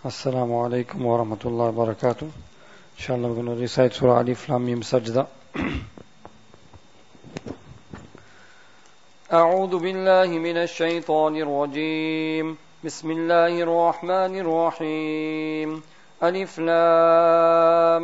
Assalamu alaikum wa rahmatullahi wa barakatuh. Inshallah we're going to recite Surah Alif Lam Mim Sajda. أعوذ بالله من الشيطان الرجيم. بسم الله الرحمن الرحيم. ألف لام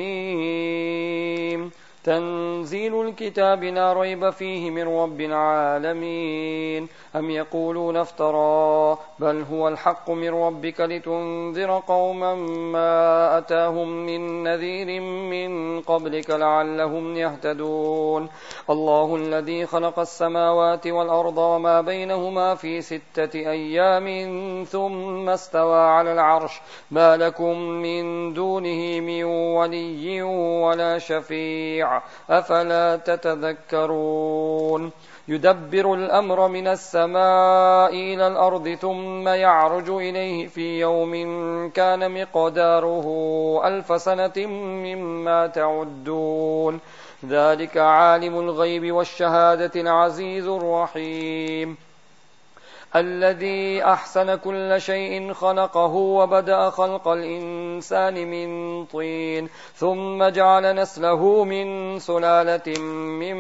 ميم. تنزيل الكتاب لا ريب فيه من رب العالمين. أم يقولون افترى بل هو الحق من ربك لتنذر قوما ما أتاهم من نذير من قبلك لعلهم يهتدون. الله الذي خلق السماوات والأرض وما بينهما في 6 أيام ثم استوى على العرش ما لكم من دونه من ولي ولا شفيع أفلا تتذكرون. يدبر الأمر من السماء إلى الأرض ثم يعرج إليه في يوم كان مقداره 1000 سنة مما تعدون. ذلك عالم الغيب والشهادة العزيز الرحيم. الذي أحسن كل شيء خلقه وبدأ خلق الإنسان من طين ثم جعل نسله من سلالة من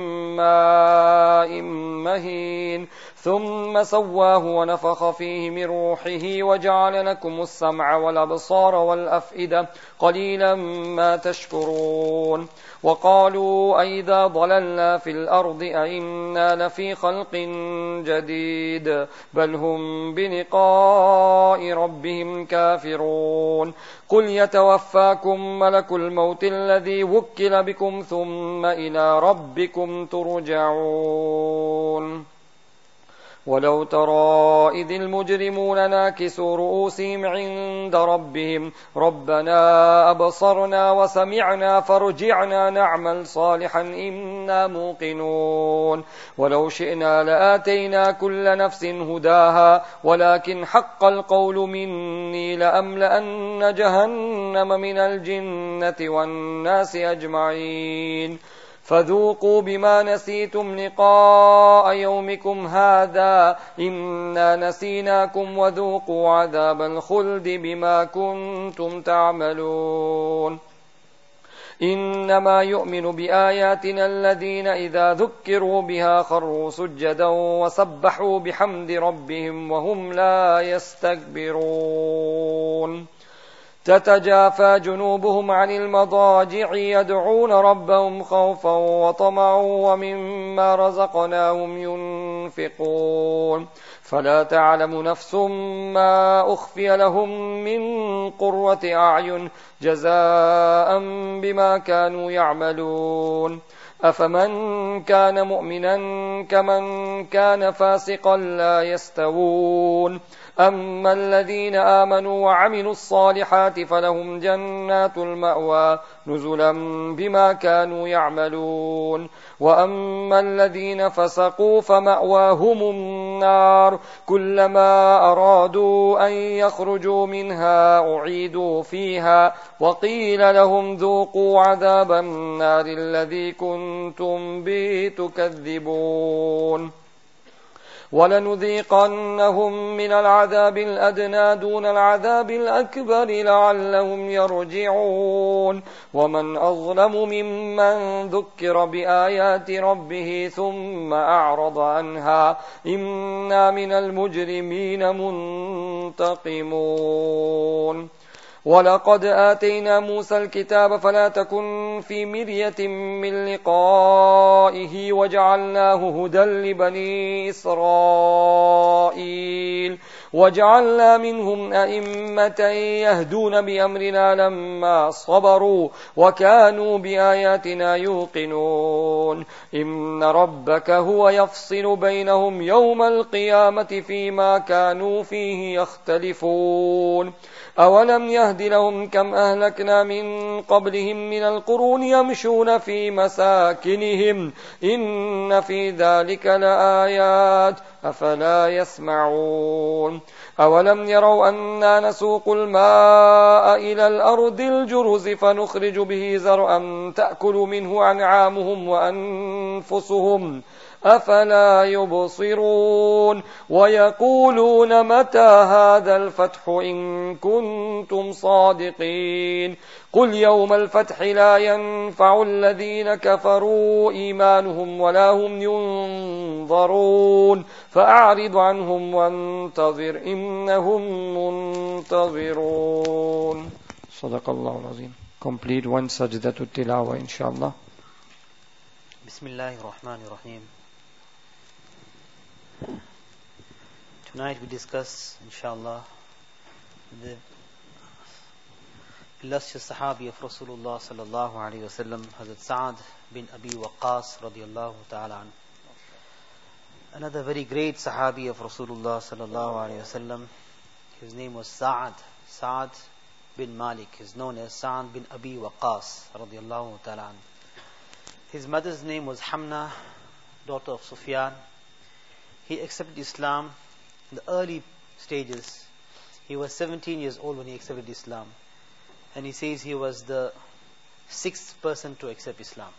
ماء مهين ثم سواه ونفخ فيه من روحه وجعل لكم السمع والأبصار والأفئدة قليلا ما تشكرون. وقالوا أئذا ضللنا في الأرض أئنا لفي خلق جديد بل هم بلقاء ربهم كافرون. قل يتوفاكم ملك الموت الذي وكل بكم ثم إلى ربكم ترجعون. ولو ترى إذ المجرمون ناكسوا رؤوسهم عند ربهم ربنا أبصرنا وسمعنا فارجعنا نعمل صالحا إنا موقنون. ولو شئنا لآتينا كل نفس هداها ولكن حق القول مني لأملأن جهنم من الجنة والناس أجمعين. فذوقوا بما نسيتم لقاء يومكم هذا إنا نسيناكم وذوقوا عذاب الخلد بما كنتم تعملون. إنما يؤمن بآياتنا الذين إذا ذكروا بها خروا سجدا وسبحوا بحمد ربهم وهم لا يستكبرون. تتجافى جنوبهم عن المضاجع يدعون ربهم خوفا وطمعا ومما رزقناهم ينفقون. فلا تعلم نفس ما أخفي لهم من قرة أعين جزاء بما كانوا يعملون. أفمن كان مؤمنا كمن كان فاسقا لا يستوون. أما الذين آمنوا وعملوا الصالحات فلهم جنات المأوى نزلا بما كانوا يعملون. وأما الذين فسقوا فمأواهم النار كلما أرادوا أن يخرجوا منها أعيدوا فيها وقيل لهم ذوقوا عذاب النار الذي كنتم به تكذبون. ولنذيقنهم من العذاب الأدنى دون العذاب الأكبر لعلهم يرجعون. ومن أظلم ممن ذكر بآيات ربه ثم أعرض عنها إنا من المجرمين منتقمون. ولقد آتينا موسى الكتاب فلا تكن في مرية من لقائه وجعلناه هدى لبني إسرائيل وجعلنا منهم أئمة يهدون بأمرنا لما صبروا وكانوا بآياتنا يوقنون. إن ربك هو يفصل بينهم يوم القيامة فيما كانوا فيه يختلفون. أولم يهد لهم كم أهلكنا من قبلهم من القرون يمشون في مساكنهم إن في ذلك لآيات أفلا يسمعون. أولم يروا أنا نسوق الماء إلى الأرض الجرز فنخرج به زرعا تأكل منه أنعامهم وأنفسهم أفلا يبصرون ويقولون متى هذا الفتح إن كنتم صادقين قل يوم الفتح لا ينفع الذين كفروا إيمانهم ولا هم ينظرون فأعرض عنهم وانتظر إنهم منتظرون. صدق الله العظيم. Complete one sajdatul tilawa inshallah. Bismillahirrahmanirrahim. Tonight we discuss, inshallah, the illustrious Sahabi of Rasulullah sallallahu alayhi wa sallam, Hazrat Sa'ad bin Abi Waqqas radiyallahu ta'ala anhu. Another very great Sahabi of Rasulullah sallallahu alayhi wa sallam. His name was Sa'ad bin Malik. He's known as Sa'ad bin Abi Waqqas radiyallahu ta'ala anhu. His mother's name was Hamna, daughter of Sufyan. He accepted Islam in the early stages. He was 17 years old when he accepted Islam. And he says he was the 6th person to accept Islam.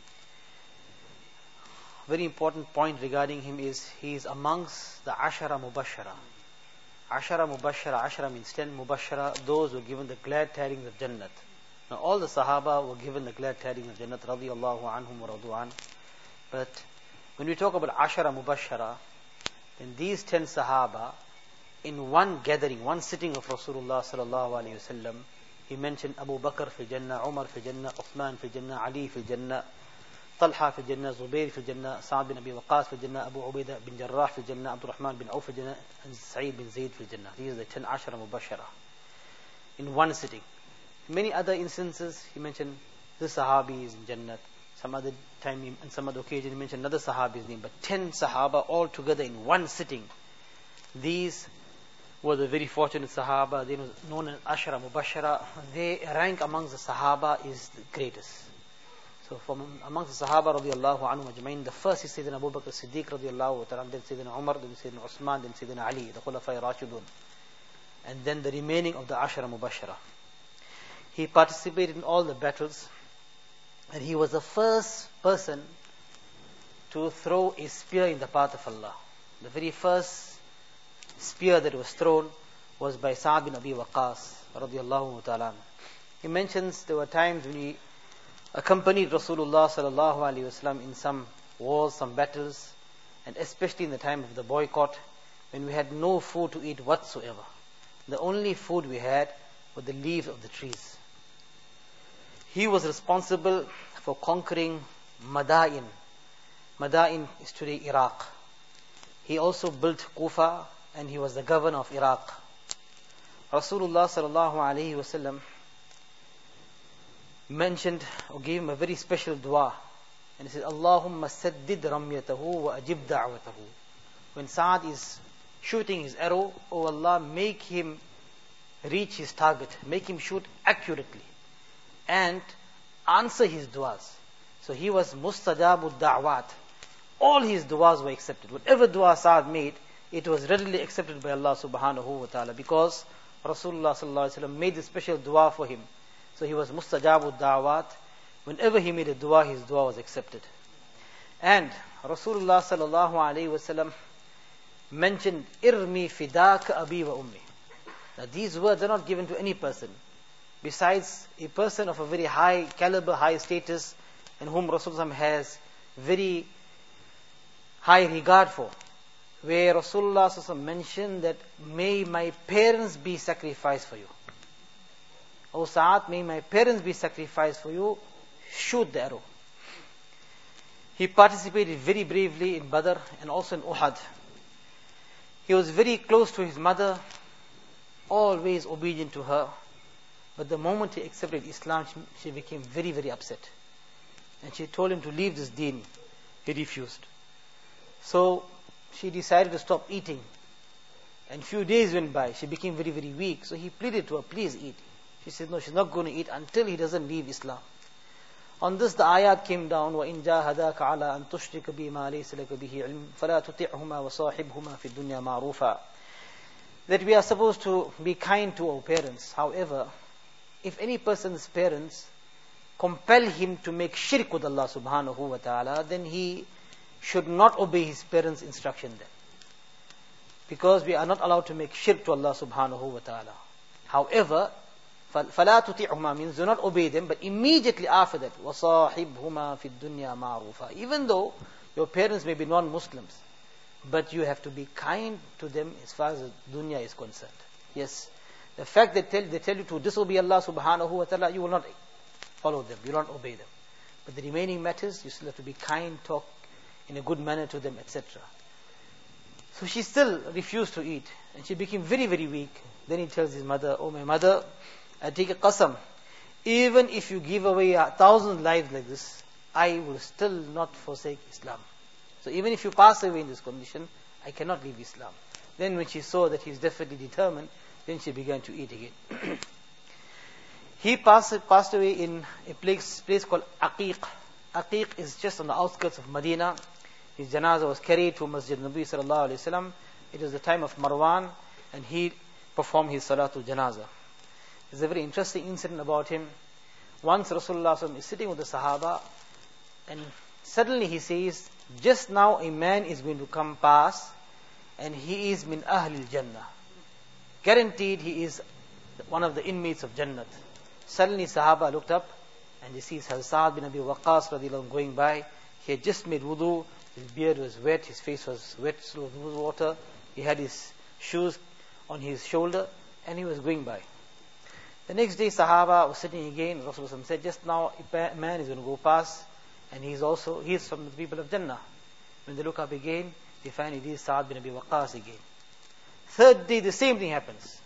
Very important point regarding him is he is amongst the Ashara Mubashara. Ashara Mubashara, Ashara means 10, Mubashara, those who were given the glad tidings of Jannat. Now all the Sahaba were given the glad tidings of Jannat, radiyallahu anhum wa radu an. But when we talk about Ashara Mubashara, then these 10 Sahaba, in one gathering, one sitting of Rasulullah sallallahu alayhi wa sallam, he mentioned Abu Bakr fi Jannah, Umar fi Jannah, Uthman fi Jannah, Ali fi Jannah, Talha fi Jannah, Zubair fi Jannah, Sa'ad bin Abi Waqqas fi Jannah, Abu Ubaidah bin Jarrah fi Jannah, Abdul Rahman bin Auf fi Jannah, and Sa'id bin Zayd fi Jannah. These are the 10 Ashara Mubashara in one sitting. In many other instances, he mentioned this Sahabi is in Jannat. Some other time, on some other occasion, he mentioned another Sahabi's name. But 10 Sahaba all together in one sitting. These were the very fortunate Sahaba. They were known as Ashara Mubashara. Their rank amongst the Sahaba is the greatest. So from amongst the Sahaba radiallahu anhu ajmain, the first is Sayyidina Abu Bakr Siddiq radiallahu ta'ala, then Sayyidina Umar, then Sayyidina Usman, then Sayyidina Ali, the Khulafai Rashidun. And then the remaining of the Ashara Mubashara. He participated in all the battles, and he was the first person to throw a spear in the path of Allah. The very first spear that was thrown was by Sa'ad bin Abi Waqqas radiyallahu ta'ala. He mentions there were times when he accompanied Rasulullah sallallahu alayhi wasallam in some wars, some battles, and especially in the time of the boycott, when we had no food to eat whatsoever. The only food we had were the leaves of the trees. He was responsible for conquering Madain. Madain is today Iraq. He also built Kufa, and he was the governor of Iraq. Rasulullah sallallahu alayhi wasallam mentioned or gave him a very special dua. And he said, Allahumma saddid ramyatahu wa ajib da'watahu. When Sa'ad is shooting his arrow, O Allah, make him reach his target. Make him shoot accurately. And answer his du'as. So he was mustajabud da'wat. All his du'as were accepted. Whatever du'a Sa'ad made, it was readily accepted by Allah subhanahu wa ta'ala, because Rasulullah sallallahu alaihi wasallam made a special du'a for him. So he was mustajabud da'wat. Whenever he made a du'a, his du'a was accepted. And Rasulullah sallallahu alaihi wasallam mentioned irmi fidaka abi wa ummi. Now these words are not given to any person besides a person of a very high caliber, high status, and whom Rasulullah has very high regard for. Where Rasulullah mentioned that, may my parents be sacrificed for you. O Sa'ad, may my parents be sacrificed for you. Shoot the arrow. He participated very bravely in Badr and also in Uhud. He was very close to his mother, always obedient to her. But the moment he accepted Islam, she became very, very upset. And she told him to leave this deen. He refused. So she decided to stop eating. And few days went by. She became very, very weak. So he pleaded to her, please eat. She said, no, she's not going to eat until he doesn't leave Islam. On this, the ayat came down, وَإِن جَاهَدَاكَ عَلَىٰ أَن تُشْرِكَ بِي مَا لَيْسَ لَكَ بِهِ عِلْمٌ فَلَا تُطِعْهُمَا وَصَاحِبْهُمَا فِي الدُّنْيَا مَعْرُوفًا. That we are supposed to be kind to our parents. However, if any person's parents compel him to make shirk with Allah subhanahu wa ta'ala, then he should not obey his parents' instruction then. Because we are not allowed to make shirk to Allah subhanahu wa ta'ala. However, فَلَا تُطِعْهُمَا means do not obey them, but immediately after that, وَصَاحِبْهُمَا فِي الدُّنْيَا مَعْرُوفًا. Even though your parents may be non-Muslims, but you have to be kind to them as far as the dunya is concerned. Yes, the fact that they tell you to disobey Allah subhanahu wa ta'ala, you will not follow them, you will not obey them. But the remaining matters, you still have to be kind, talk in a good manner to them, etc. So she still refused to eat, and she became very, very weak. Then he tells his mother, "Oh my mother, I take a qasam. Even if you give away 1,000 lives like this, I will still not forsake Islam. So even if you pass away in this condition, I cannot leave Islam." Then when she saw that he's definitely determined, then she began to eat again. He passed away in a place called Aqiq. Aqiq is just on the outskirts of Medina. His janazah was carried to Masjid Nabi sallallahu alayhi wasallam. It was the time of Marwan, and he performed his salatul janazah. There's a very interesting incident about him. Once Rasulullah sallallahu alayhi wasallam is sitting with the Sahaba, and suddenly he says, "Just now a man is going to come past, and he is min ahlil Jannah. Guaranteed he is one of the inmates of Jannat." Suddenly Sahaba looked up, and they see Sa'ad bin Abi Waqqas radhiyallahu anhu going by. He had just made wudu, his beard was wet, his face was wet with water, he had his shoes on his shoulder, and he was going by. The next day Sahaba was sitting again. Rasulullah said, "Just now a man is going to go past, and he is from the people of Jannah." When they look up again, they find it is Sa'ad bin Abi Waqqas again. Third day, the same thing happens.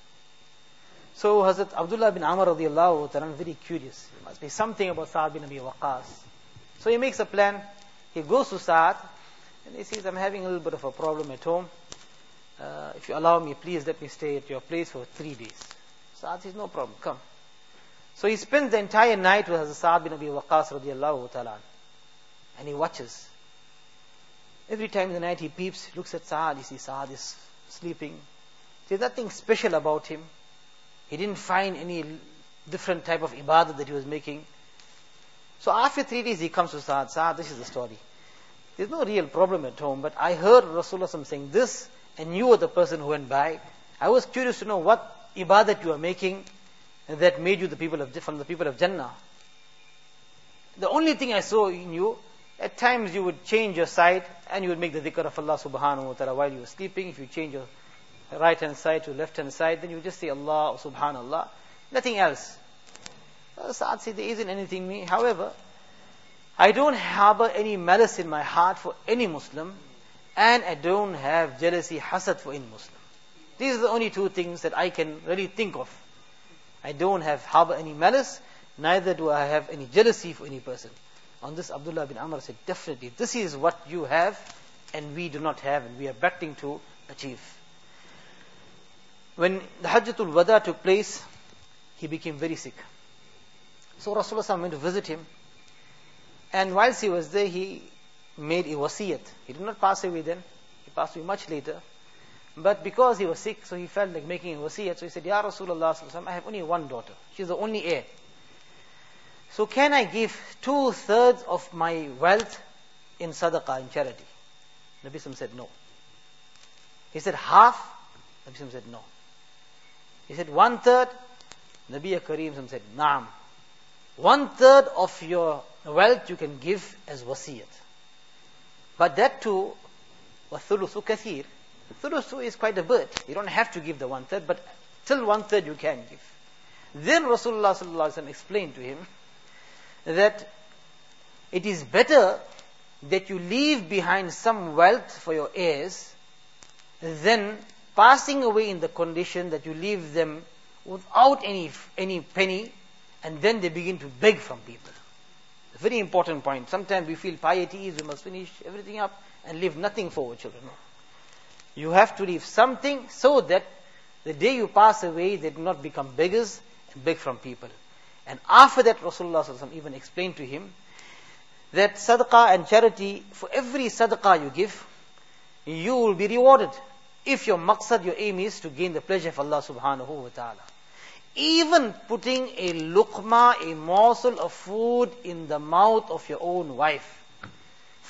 So Hazrat Abdullah bin Amr radiyallahu ta'ala, very curious. There must be something about Sa'ad bin Abi Waqqas. So he makes a plan. He goes to Sa'ad, and he says, "I'm having a little bit of a problem at home. If you allow me, please let me stay at your place for 3 days." Sa'ad says, "No problem, come." So he spends the entire night with Hazrat Sa'ad bin Abi Waqqas radiyallahu ta'ala, and he watches. Every time in the night he peeps, looks at Sa'ad, he sees Sa'ad is sleeping. There's nothing special about him. He didn't find any different type of ibadah that he was making. So after 3 days he comes to Sa'ad. "Sa'ad, this is the story. There's no real problem at home, but I heard Rasulullah saying this, and you were the person who went by. I was curious to know what ibadat you are making that made you from the people of Jannah. The only thing I saw in you, at times you would change your side and you would make the dhikr of Allah subhanahu wa ta'ala while you were sleeping. If you change your right hand side to left hand side, then you would just say Allah, subhanallah, nothing else." Sa'ad said, "There isn't anything me. However, I don't harbor any malice in my heart for any Muslim, and I don't have jealousy, hasad for any Muslim. These are the only two things that I can really think of. I don't harbor any malice, neither do I have any jealousy for any person." On this, Abdullah bin Amr said, "Definitely, this is what you have, and we do not have, and we are battling to achieve." When the Hajjatul Wada took place, he became very sick. So Rasulullah went to visit him, and whilst he was there, he made a wasiyat. He did not pass away then, he passed away much later. But because he was sick, so he felt like making a wasiyat. So he said, "Ya Rasulullah, I have only one daughter. She's the only heir. So can I give 2/3 of my wealth in sadaqah, in charity?" Nabi Sallallahu said, "No." He said, "Half?" Nabi Sallallahu said, "No." He said, 1/3? Nabi Kareem said, "Naam. 1/3 of your wealth you can give as wasiyat. But that too, وَالثُّلُثُ كَثِيرٌ. Thuluth is quite a bit. You don't have to give the 1/3, but till 1/3 you can give." Then Rasulullah sallallahu alaihi wasallam explained to him that it is better that you leave behind some wealth for your heirs than passing away in the condition that you leave them without any penny, and then they begin to beg from people. A very important point. Sometimes we feel piety is we must finish everything up and leave nothing for our children. No. You have to leave something so that the day you pass away, they do not become beggars and beg from people. And after that, Rasulullah sallallahu alaihi wasallam even explained to him that sadaqah and charity, for every sadaqah you give, you will be rewarded. If your maqsad, your aim is to gain the pleasure of Allah subhanahu wa ta'ala. Even putting a luqma, a morsel of food in the mouth of your own wife,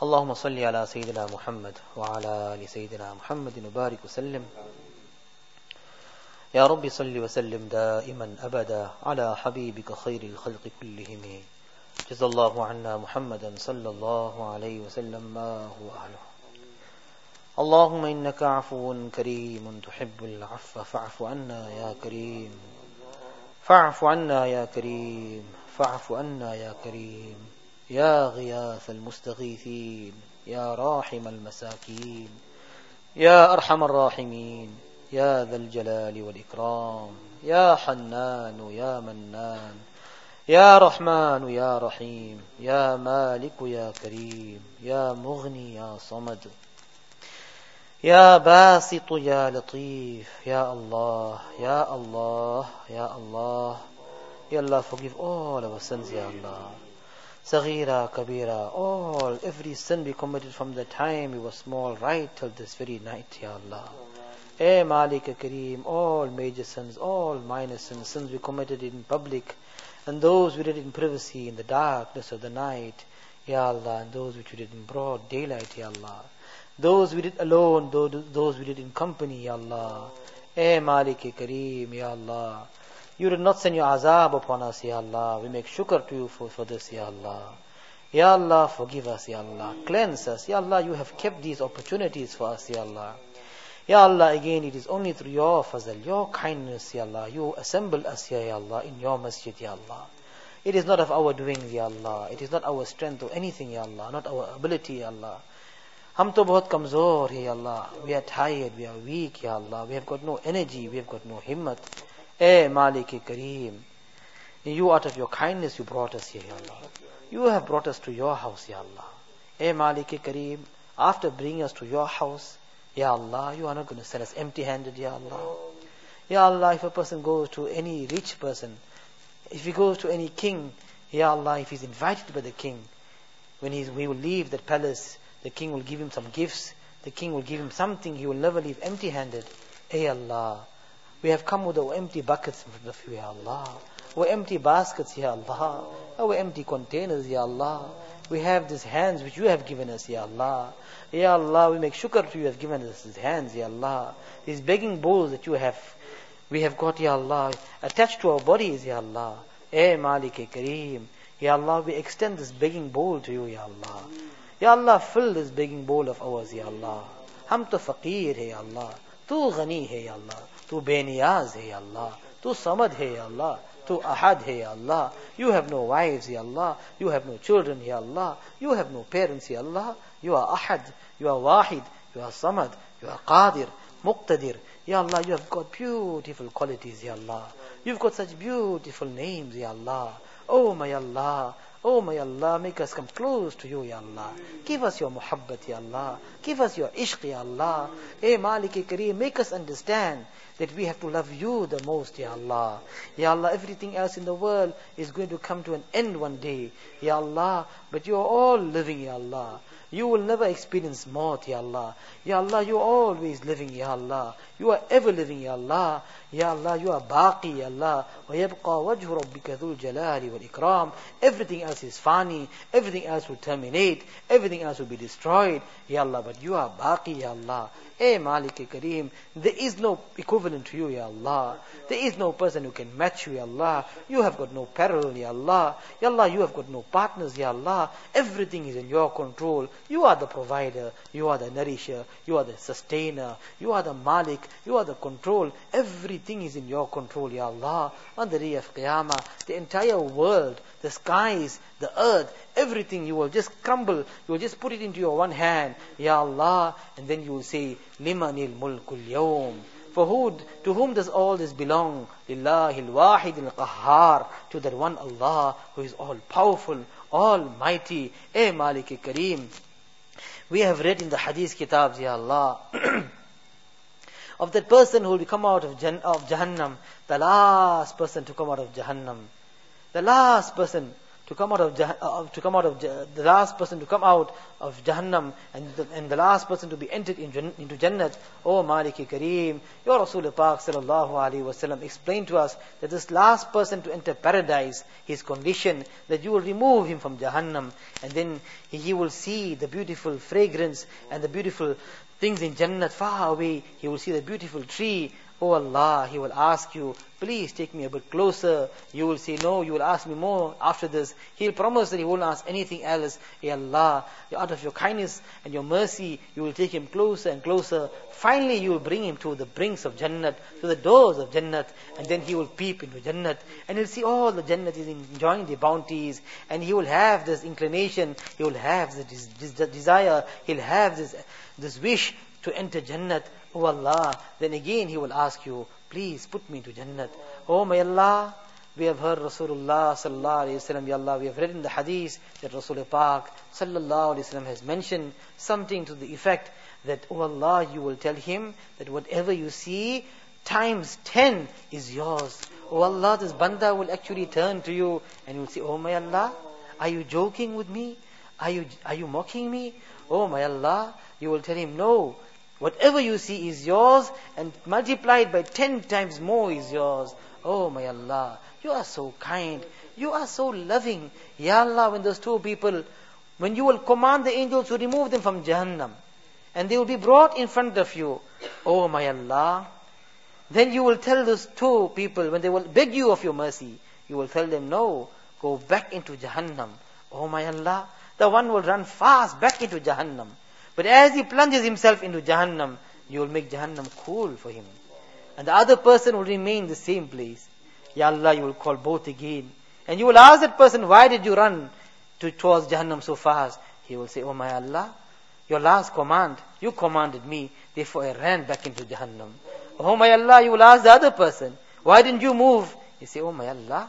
اللهم صل على سيدنا محمد وعلى آل سيدنا محمد وبارك وسلم. يا رب صل وسلم دائما أبدا على حبيبك خير الخلق كلهم. جزا الله عنا محمدا صلى الله عليه وسلم ما هو أهله. اللهم إنك عفو كريم تحب العفو فاعف عنا يا كريم. فاعف عنا يا كريم. فاعف عنا يا كريم. يا غياث المستغيثين. يا راحم المساكين. يا أرحم الراحمين. يا ذا الجلال والإكرام. يا حنان يا منان. يا رحمن يا رحيم. يا مالك يا كريم. يا مغني يا صمد. يا باسط يا لطيف. يا الله يا الله يا الله. Ya Allah, forgive all our sins, Ya Allah. Saghira, Kabira, all, every sin we committed from the time we were small right till this very night, Ya Allah. Eh Malik Kareem, all major sins, all minor sins, sins we committed in public, and those we did in privacy, in the darkness of the night, Ya Allah, and those which we did in broad daylight, Ya Allah. Those we did alone, those we did in company, Ya Allah. Eh Malik Kareem, Ya Allah. You did not send your azab upon us, Ya Allah. We make shukr to you for this, Ya Allah. Ya Allah, forgive us, Ya Allah. Cleanse us, Ya Allah. You have kept these opportunities for us, Ya Allah. Ya Allah, again, it is only through your fazl, your kindness, Ya Allah. You assemble us, Ya Allah, in your masjid, Ya Allah. It is not of our doing, Ya Allah. It is not our strength or anything, Ya Allah. Not our ability, Ya Allah. Hum to bahut kamzor hai, Ya Allah. We are tired, we are weak, Ya Allah. We have got no energy, we have got no himmat. Eh Malik Kareem, you out of your kindness you brought us here, Ya Allah. You have brought us to your house, Ya Allah. Eh Malik Kareem, after bringing us to your house, Ya Allah, you are not going to send us empty-handed, Ya Allah. Ya Allah, if a person goes to any rich person, if he goes to any king, Ya Allah, if he's invited by the king, when he will leave that palace, the king will give him some gifts, the king will give him something, he will never leave empty-handed. Eh Allah, we have come with our empty buckets in front of you, Ya Allah. Our empty baskets, Ya Allah. Our empty containers, Ya Allah. We have these hands which you have given us, Ya Allah. Ya Allah, we make shukr to you have given us these hands, Ya Allah. These begging bowls that we have got, Ya Allah, attached to our bodies, Ya Allah. Eh Malik Kareem. Ya Allah, we extend this begging bowl to you, Ya Allah. Ya Allah, fill this begging bowl of ours, Ya Allah. Hum to faqir hai, Ya Allah. Tu ghani hai, Ya Allah. Tu beniyaz hai, Ya Allah. Tu samad hai, Ya Allah. Tu ahad hai, Ya Allah. You have no wives, Ya Allah. You have no children, Ya Allah. You have no parents, Ya Allah. You are ahad. You are wahid. You are samad. You are qadir. Muqtadir. Ya Allah, you have got beautiful qualities, Ya Allah. You've got such beautiful names, Ya Allah. Oh my Allah. Oh my Allah, make us come close to you, Ya Allah. Give us your muhabbat, Ya Allah. Give us your ishq, Ya Allah. Hey Malik Kareem, make us understand that we have to love you the most, Ya Allah. Ya Allah, everything else in the world is going to come to an end one day, Ya Allah. But you are all living, Ya Allah. You will never experience maut, Ya Allah. Ya Allah, you are always living, Ya Allah. You are ever living, Ya Allah. Ya Allah, you are baqi, Ya Allah. وَيَبْقَى وَجْهُ رَبِّكَ ذُو الْجَلَالِ وَالْإِكْرَامِ. Everything else is fani. Everything else will terminate. Everything else will be destroyed, Ya Allah. But you are baqi, Ya Allah. Eh Malik Kareem, there is no equivalent to you, Ya Allah. There is no person who can match you, Ya Allah. You have got no parallel, Ya Allah. Ya Allah, you have got no partners, Ya Allah. Everything is in your control. You are the provider. You are the nourisher. You are the sustainer. You are the Malik. You are the control. Everything is in your control, Ya Allah. On the day of Qiyamah, the entire world, the skies, the earth, everything you will just crumble. You will just put it into your one hand, Ya Allah. And then you will say, Limanil mulkul yawm. To whom does all this belong? Lillahil wahidil qahhar. To that one Allah who is all powerful, almighty. Eh Malik Kareem. We have read in the hadith kitabs, Ya Allah, of that person who will come out of Jahannam, the last person to come out of Jahannam, the last person to come out of the last person to come out of Jahannam, and the last person to be entered into Jannat. Oh Maliki Kareem, your Rasul Pak sallallahu alaihi wasallam explained to us that this last person to enter paradise, his condition, that you will remove him from Jahannam, and then he will see the beautiful fragrance and the beautiful things in Jannat far away. He will see the beautiful tree. Oh Allah, he will ask you, please take me a bit closer. You will say no, you will ask me more after this. He'll promise that he won't ask anything else. Ya Allah, out of your kindness and your mercy, you will take him closer and closer. Finally, you will bring him to the brinks of Jannat, to the doors of Jannat, and then he will peep into Jannat, and he'll see all the Jannat is enjoying the bounties, and he will have this inclination, he will have this desire, he'll have this wish to enter Jannat. Oh Allah, then again he will ask you, please put me into Jannat. Oh my Allah, we have heard Rasulullah sallallahu alaihi wasallam, Ya Allah, we have read in the hadith that Rasul Pak sallallahu alaihi wasallam has mentioned something to the effect that, oh Allah, you will tell him that whatever you see times 10 is yours. Oh Allah, this banda will actually turn to you and you will say, oh my Allah, are you joking with me? Are you mocking me? Oh my Allah, you will tell him, no. Whatever you see is yours, and multiplied by 10 times more is yours. Oh my Allah, you are so kind. You are so loving. Ya Allah, when those two people, when you will command the angels to remove them from Jahannam, and they will be brought in front of you. Oh my Allah, then you will tell those two people, when they will beg you of your mercy, you will tell them, no, go back into Jahannam. Oh my Allah, the one will run fast back into Jahannam. But as he plunges himself into Jahannam, you will make Jahannam cool for him. And the other person will remain in the same place. Ya Allah, you will call both again. And you will ask that person, why did you run towards Jahannam so fast? He will say, oh my Allah, your last command, you commanded me, therefore I ran back into Jahannam. Oh my Allah, you will ask the other person, why didn't you move? He say, oh my Allah,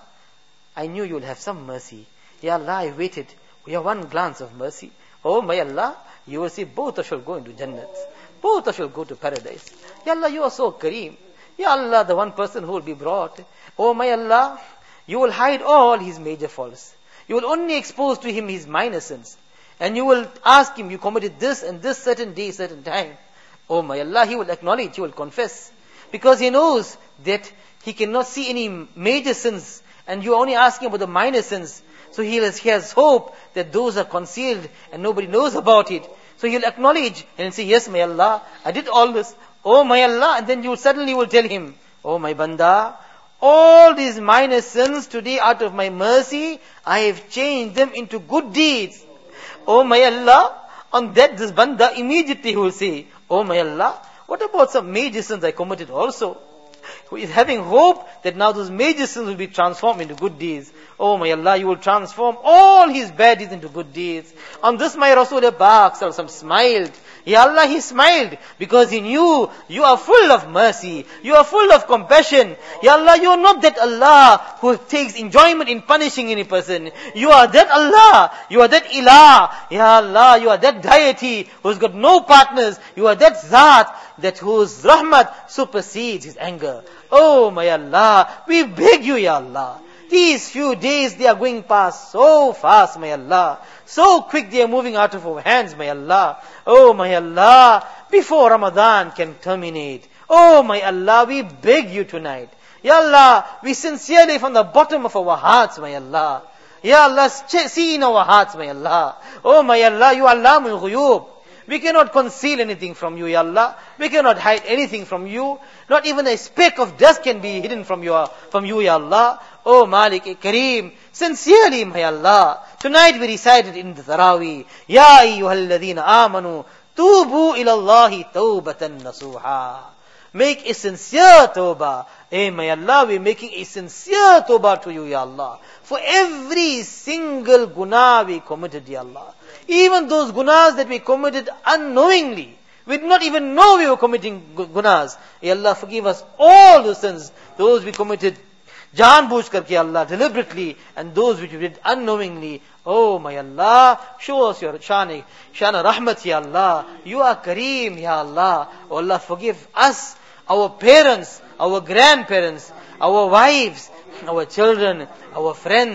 I knew you will have some mercy. Ya Allah, I waited. We have one glance of mercy. Oh my Allah, you will see both of you shall go into Jannat. Both of you shall go to paradise. Ya Allah, you are so Kareem. Ya Allah, the one person who will be brought. Oh my Allah, you will hide all his major faults. You will only expose to him his minor sins. And you will ask him, you committed this and this certain day, certain time. Oh my Allah, he will acknowledge, he will confess. Because he knows that he cannot see any major sins. And you are only asking about the minor sins. So he has hope that those are concealed and nobody knows about it. So he'll acknowledge and say, yes, my Allah, I did all this. Oh my Allah, and then you suddenly will tell him, oh my banda, all these minor sins today out of my mercy, I have changed them into good deeds. Oh my Allah, on that this banda immediately will say, oh my Allah, what about some major sins I committed also? Who is having hope that now those major sins will be transformed into good deeds. Oh my Allah, you will transform all his bad deeds into good deeds. On this my Rasul Pak smiled. Ya Allah, he smiled because he knew you are full of mercy. You are full of compassion. Ya Allah, you are not that Allah who takes enjoyment in punishing any person. You are that Allah. You are that Ilah. Ya Allah, you are that deity who's got no partners. You are that Zat that whose rahmat supersedes his anger. Oh my Allah, we beg you, Ya Allah. These few days they are going past so fast, my Allah. So quick they are moving out of our hands, my Allah. Oh my Allah, before Ramadan can terminate. Oh my Allah, we beg you tonight. Ya Allah, we sincerely from the bottom of our hearts, my Allah. Ya Allah, see in our hearts, my Allah. Oh my Allah, you are Allamul Ghuyub. We cannot conceal anything from you, Ya Allah. We cannot hide anything from you. Not even a speck of dust can be hidden from you, Ya Allah. Oh Malik Kareem, sincerely, my Allah. Tonight we recited in the Taraweeh, Ya ayyuhalladhina amanu, tubu ilallahi tawbatan nasuha. Make a sincere tawbah. Hey, my Allah, we're making a sincere tawbah to you, Ya Allah. For every single guna we committed, Ya Allah. Even those gunas that we committed unknowingly. We did not even know we were committing gunas. Ya Allah, forgive us all the sins. Those we committed janbooch karke, Allah, deliberately. And those which we did unknowingly. Oh, my Allah, show us your shana rahmat, Ya Allah. You are Kareem, Ya Allah. Oh Allah, forgive us, our parents, our grandparents, our wives, our children, our friends,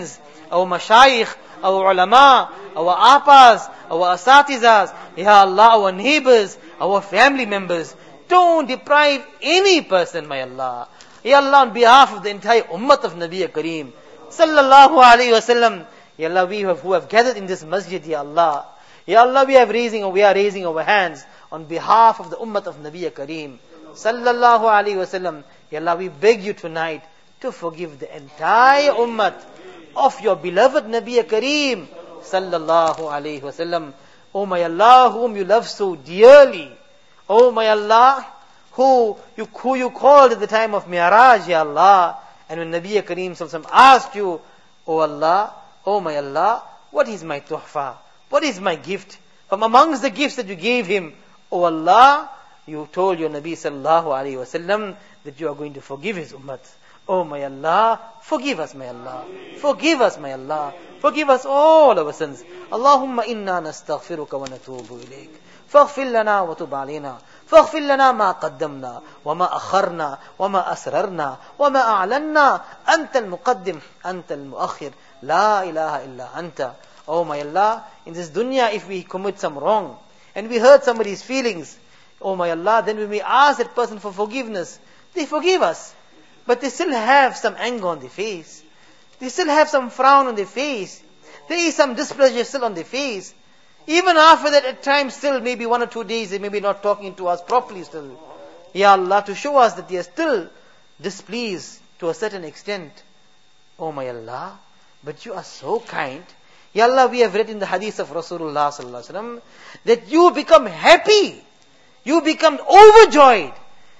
our mashayikh, our ulama, our apas, our asatizas, Ya Allah, our neighbors, our family members. Don't deprive any person, my Allah. Ya Allah, on behalf of the entire ummah of Nabi Kareem, sallallahu alayhi wa sallam, Ya Allah, who have gathered in this masjid, Ya Allah. Ya Allah, we are raising our hands on behalf of the ummah of Nabi Kareem, sallallahu alayhi wa sallam. Ya Allah, we beg you tonight to forgive the entire ummah of your beloved Nabi Kareem, sallallahu alayhi wa sallam. Oh my Allah, whom you love so dearly. Oh my Allah, who you called at the time of Mi'raj, Ya Allah. And when Nabi Kareem sallallahu alayhi wa sallam asked you, oh Allah, oh my Allah, what is my tuhfa? What is my gift? From amongst the gifts that you gave him, oh Allah, you told your Nabi sallallahu alayhi wa sallam that you are going to forgive his ummah. Oh my Allah, forgive us, my Allah. Forgive us, my Allah. Forgive us all our sins. Allahumma inna nastaghfiruka wa natubu ilayk. Faghfir lana wa tub alayna. فاغفر لنا ما قدمنا وما أخرنا وما أسررنا وما أعلنا أنت المقدم أنت المؤخر لا إله إلا أنت. Oh my Allah, in this dunya, if we commit some wrong and we hurt somebody's feelings, oh my Allah, then when we ask that person for forgiveness, they forgive us, but they still have some anger on their face, they still have some frown on their face, there is some displeasure still on their face. Even after that, at times still, maybe 1 or 2 days, they may be not talking to us properly still. Ya Allah, to show us that they are still displeased to a certain extent. Oh my Allah, but you are so kind. Ya Allah, we have read in the hadith of Rasulullah sallallahu alaihi wasallam that you become happy, you become overjoyed,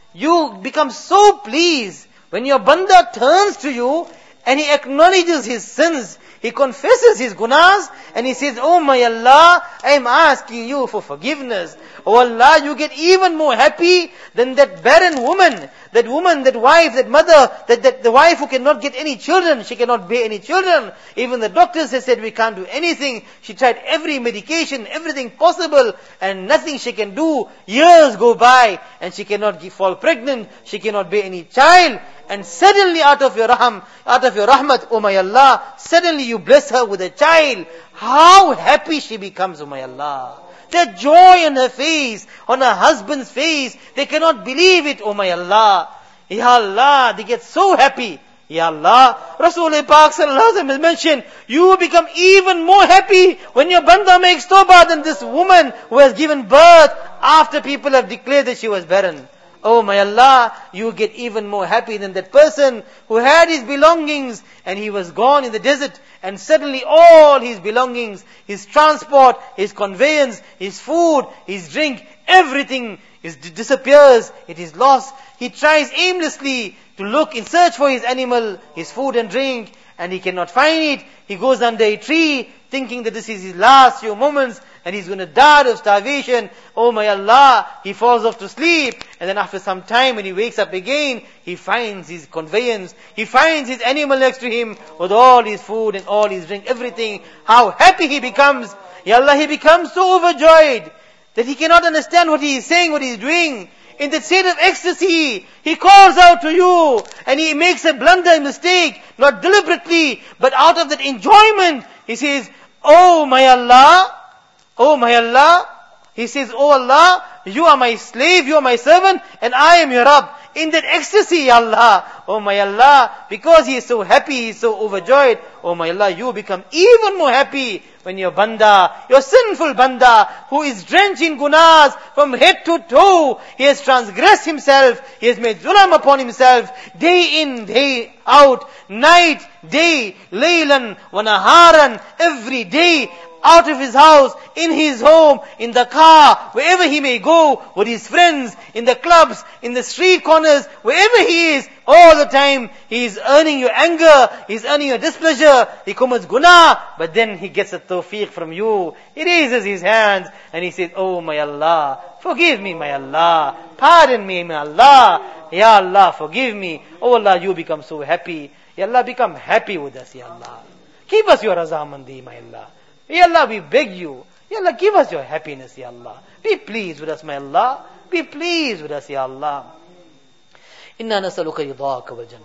you become so pleased when your banda turns to you and he acknowledges his sins, he confesses his gunas, and he says, oh my Allah, I am asking you for forgiveness. Oh Allah, you get even more happy than that barren woman, that wife, that mother, that the wife who cannot get any children, she cannot bear any children. Even the doctors have said we can't do anything. She tried every medication, everything possible, and nothing she can do. Years go by, and she cannot fall pregnant, she cannot bear any child. And suddenly out of your rahmat, oh my Allah, suddenly you bless her with a child. How happy she becomes, oh my Allah. The joy on her face, on her husband's face, they cannot believe it, oh my Allah. Ya Allah, they get so happy. Ya Allah, Rasulullah Pak sallallahu alaihi wasallam has mentioned, you become even more happy when your banda makes tawbah than this woman who has given birth after people have declared that she was barren. Oh my Allah, you get even more happy than that person who had his belongings and he was gone in the desert, and suddenly all his belongings, his transport, his conveyance, his food, his drink, everything disappears, it is lost. He tries aimlessly to look in search for his animal, his food and drink, and he cannot find it. He goes under a tree thinking that this is his last few moments and he's going to die of starvation. Oh my Allah, he falls off to sleep, and then after some time when he wakes up again, he finds his conveyance, he finds his animal next to him with all his food and all his drink, everything. How happy he becomes. Ya Allah, he becomes so overjoyed that he cannot understand what he is saying, what he is doing. In that state of ecstasy, he calls out to you and he makes a blunder, mistake, not deliberately, but out of that enjoyment. He says, oh my Allah, oh my Allah. He says, oh Allah, you are my slave, you are my servant, and I am your Rabb. In that ecstasy, Allah, oh my Allah, because he is so happy, he is so overjoyed, oh my Allah, you become even more happy when your banda, your sinful banda, who is drenched in gunas from head to toe, he has transgressed himself, he has made zulm upon himself, day in, day out, night, day, laylan, wa naharan, every day, out of his house, in his home, in the car, wherever he may go, with his friends, in the clubs, in the street corners, wherever he is, all the time, he is earning your anger, he is earning your displeasure, he commits guna, but then he gets a tawfiq from you. He raises his hands, and he says, oh my Allah, forgive me my Allah, pardon me my Allah, Ya Allah, forgive me. Oh Allah, you become so happy. Ya Allah, become happy with us, Ya Allah. Give us your razamandi, my Allah. Ya Allah, we beg you. Ya Allah, give us your happiness, Ya Allah. Be pleased with us, my Allah. Be pleased with us, Ya Allah. Inna nasaluka ridaka wal jannah.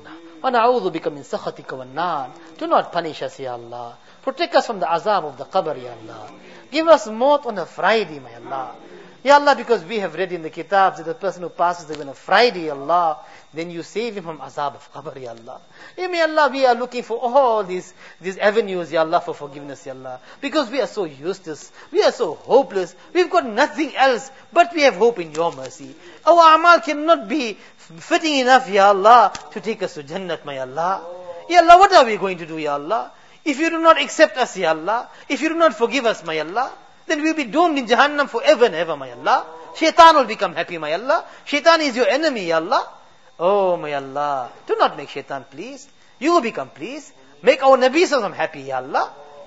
وَنَعُوذُ بِكَ مِنْ سَخَطِكَ وَالنَّارِ. Do not punish us, Ya Allah. Protect us from the azab of the qabr, Ya Allah. Give us maut on a Friday, my Allah. Ya Allah, because we have read in the kitabs that the person who passes away on a Friday, Ya Allah, then you save him from azab of qabr, Ya Allah. Ya Allah, we are looking for all these avenues, Ya Allah, for forgiveness, Ya Allah. Because we are so useless, we are so hopeless, we've got nothing else, but we have hope in your mercy. Our amal cannot be fitting enough, Ya Allah, to take us to Jannat, my Allah. Ya Allah, what are we going to do, Ya Allah? If you do not accept us, Ya Allah, if you do not forgive us, my Allah, then we'll be doomed in Jahannam forever and ever, my Allah. Shaitan will become happy, my Allah. Shaitan is your enemy, Ya Allah. Oh, my Allah. Do not make Shaitan pleased. You will become pleased. Make our Nabi Sallallahu happy, Ya Allah.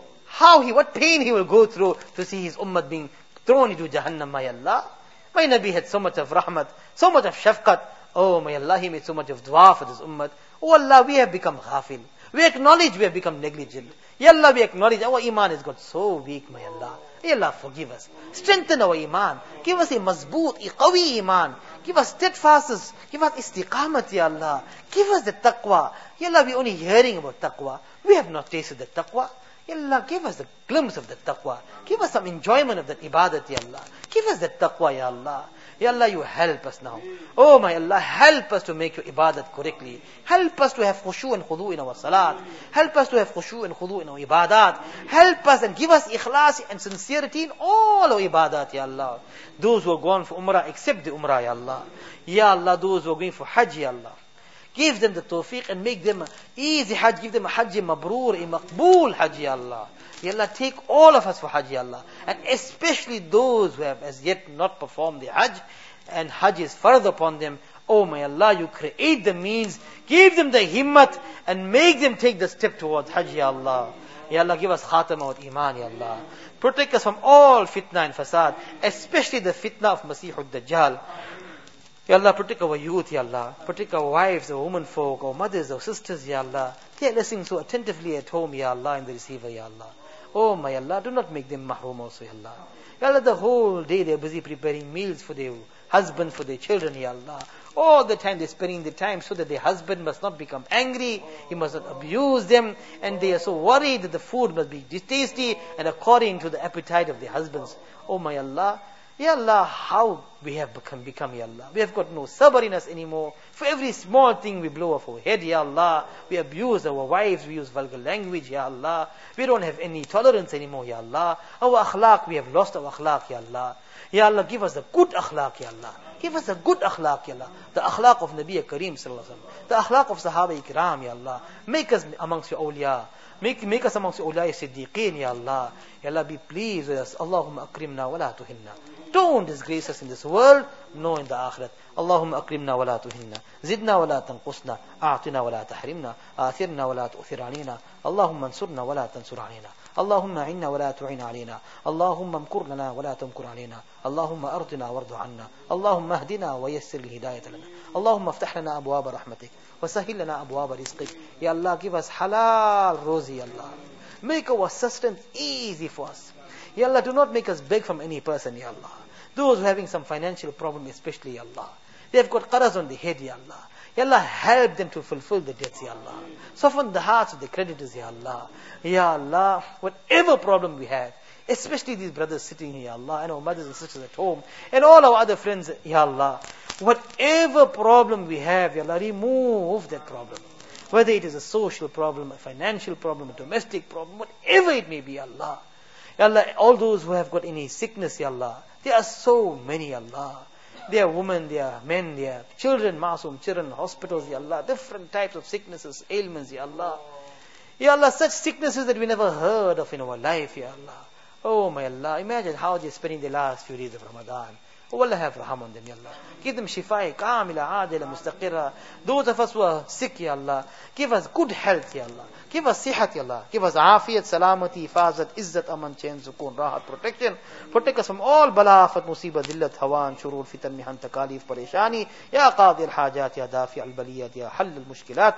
What pain he will go through to see his ummah being thrown into Jahannam, my Allah. My Nabi had so much of rahmat, so much of shafqat. Oh, my Allah, he made so much of dua for this ummah. Oh Allah, we have become ghafil. We acknowledge we have become negligent. Ya Allah, we acknowledge our iman has got so weak, my Allah. Ya Allah, forgive us. Strengthen our iman. Give us a mazboot, a qawi iman. Give us steadfastness. Give us istiqamat, Ya Allah. Give us the taqwa. Ya Allah, we're only hearing about taqwa. We have not tasted the taqwa. Ya Allah, give us the glimpse of the taqwa. Give us some enjoyment of that ibadat, Ya Allah. Give us the taqwa, Ya Allah. Ya Allah, you help us now. Oh my Allah, help us to make your ibadat correctly. Help us to have khushu and khudu in our salat. Help us to have khushu and khudu in our ibadat. Help us and give us ikhlas and sincerity in all our ibadat, Ya Allah. Those who are gone for umrah, accept the umrah, Ya Allah. Ya Allah, those who are going for hajj, Ya Allah, give them the tawfiq and make them easy hajj. Give them a hajj mabrur, a maqbool hajj, Ya Allah. Ya Allah, take all of us for hajj, Ya Allah. And especially those who have as yet not performed the hajj, and hajj is further upon them. Oh my Allah, you create the means, give them the himmat, and make them take the step towards hajj, Ya Allah. Ya Allah, give us khatama with iman, Ya Allah. Protect us from all fitna and fasad, especially the fitna of Masihud Dajjal. Ya Allah, protect our youth, Ya Allah. Protect our wives, our women folk, our mothers, our sisters, Ya Allah. They are listening so attentively at home, Ya Allah, in the receiver, Ya Allah. Oh my Allah, do not make them mahrum also, Ya Allah. Ya Allah, the whole day they are busy preparing meals for their husbands, for their children, Ya Allah. All the time they're spending the time so that their husband must not become angry, he must not abuse them, and they are so worried that the food must be tasty and according to the appetite of their husbands. Oh my Allah, Ya Allah, how we have become, Ya Allah. We have got no sabr in us anymore. For every small thing we blow off our head, Ya Allah. We abuse our wives, we use vulgar language, Ya Allah. We don't have any tolerance anymore, Ya Allah. Our akhlaq, we have lost our akhlaq, Ya Allah. Ya Allah, give us the good akhlaq, Ya Allah. Give us the good akhlaq, Ya Allah. The akhlaq of Nabi Kareem Sallallahu Alaihi Wasallam. The akhlaq of Sahaba Ikram, Ya Allah. Make us amongst your awliya. Make us amongst your awliya siddiqeen, Ya Allah. Ya Allah, be pleased with us. Allahumma akrimna wa la tuhinna. Don't disgrace us in this world, nor in the akhirat. Allahumma akrimna wa la tuhinna. Zidna wa la tanqusna. A'tina wa la tahrimna. Athirna wa la tu'thir alina. Allahumma ansurna wa la tansur alina. اللهم عنا ولا تعين علينا اللهم امكر لنا ولا تمكر علينا اللهم أرضنا وارض عنا اللهم اهدنا ويسر الهداية لنا اللهم افتح لنا أبواب رحمتك وسهل لنا أبواب رزقك. Ya Allah, give us halal rozi, Ya Allah. Make our sustenance easy for us. Ya Allah, do not make us beg from any person, Ya Allah. Those who are having some financial problem, especially, Ya Allah, they have got qaras on the head, Ya Allah. Ya Allah, help them to fulfill the debts, Ya Allah. Soften the hearts of the creditors, Ya Allah. Ya Allah, whatever problem we have, especially these brothers sitting here, Ya Allah, and our mothers and sisters at home, and all our other friends, Ya Allah, whatever problem we have, Ya Allah, remove that problem. Whether it is a social problem, a financial problem, a domestic problem, whatever it may be, Ya Allah. Ya Allah, all those who have got any sickness, Ya Allah, there are so many, Ya Allah. There are women, there are men, there are children, masoom children, hospitals, Ya Allah, different types of sicknesses, ailments, Ya Allah. Ya Allah, such sicknesses that we never heard of in our life, Ya Allah. Oh my Allah, imagine how they're spending the last few days of Ramadan. Oh Allah, have raham on them, Ya Allah. Give them shifai, kamila, adila, mustaqira. Those of us who are sick, Ya Allah, give us good health, Ya Allah. Give us sihat, Ya Allah. Give us afiyat, salamati, hifazat, izzat, aman, chain, sukoon, rahat, protection. Protect us from all bala, afat, musibah, dillat, hawan, shurur, fitan, mihan, takalif, parishani. Ya qadi al-hajat, ya dafi al-baliyat, ya hall al-mushkilat.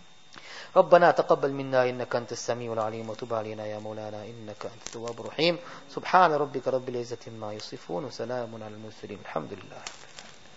ربنا تقبل منا إنك أنت السميع العليم وتب علينا يا مولانا إنك أنت التواب الرحيم سبحان ربك رب العزة عما يصفون وسلام على المرسلين الحمد لله.